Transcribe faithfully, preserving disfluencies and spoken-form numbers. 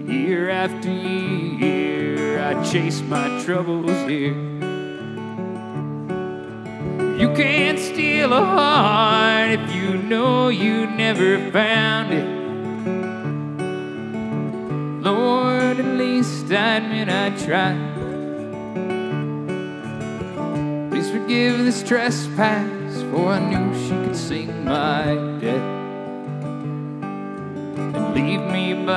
Year after year, I chase my troubles here. You can't steal a heart if you know you never found it. Lord, at least I admit I tried. Please forgive this trespass, for I knew she could sing my death and leave me by